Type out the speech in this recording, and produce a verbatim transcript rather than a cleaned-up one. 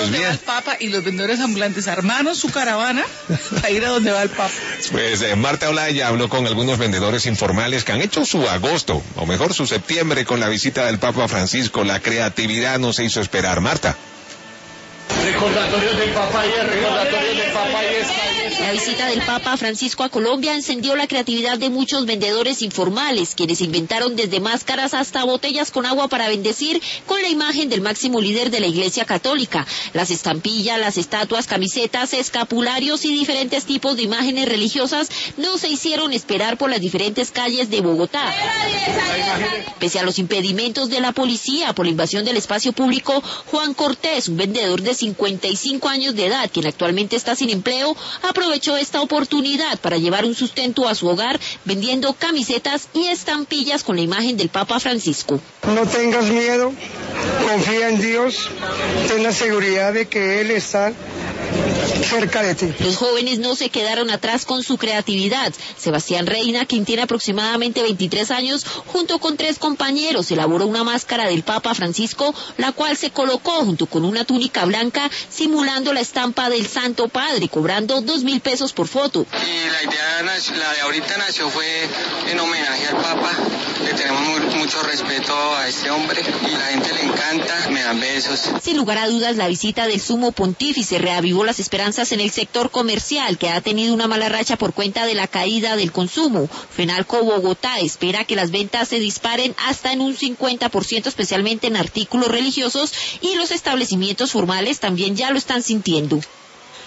donde bien. va el Papa y los vendedores ambulantes armaron su caravana para ir a donde va el Papa. Pues eh, Marta Olaya habló con algunos vendedores informales que han hecho su agosto, o mejor su septiembre, con la visita del Papa Francisco. La creatividad no se hizo esperar. Marta. Recordatorios del Papa y recordatorios del Papa y esta. La visita del Papa Francisco a Colombia encendió la creatividad de muchos vendedores informales, quienes inventaron desde máscaras hasta botellas con agua para bendecir con la imagen del máximo líder de la Iglesia Católica. Las estampillas, las estatuas, camisetas, escapularios y diferentes tipos de imágenes religiosas no se hicieron esperar por las diferentes calles de Bogotá. Pese a los impedimentos de la policía por la invasión del espacio público, Juan Cortés, un vendedor de cincuenta y cinco años de edad, quien actualmente está sin empleo, aprovechó esta oportunidad para llevar un sustento a su hogar vendiendo camisetas y estampillas con la imagen del Papa Francisco. No tengas miedo, confía en Dios, ten la seguridad de que Él está cerca de ti. Los jóvenes no se quedaron atrás con su creatividad. Sebastián Reina, quien tiene aproximadamente veintitrés años, junto con tres compañeros, elaboró una máscara del Papa Francisco, la cual se colocó junto con una túnica blanca, simulando la estampa del Santo Padre, cobrando dos mil pesos por foto. Y la idea, la de ahorita nació fue en homenaje al Papa. Le tenemos muy, mucho respeto a este hombre y la gente le encanta, me dan besos. Sin lugar a dudas, la visita del Sumo Pontífice reavivó las esperanzas en el sector comercial, que ha tenido una mala racha por cuenta de la caída del consumo. Fenalco Bogotá espera que las ventas se disparen hasta en un cincuenta por ciento, especialmente en artículos religiosos, y los establecimientos formales también ya lo están sintiendo.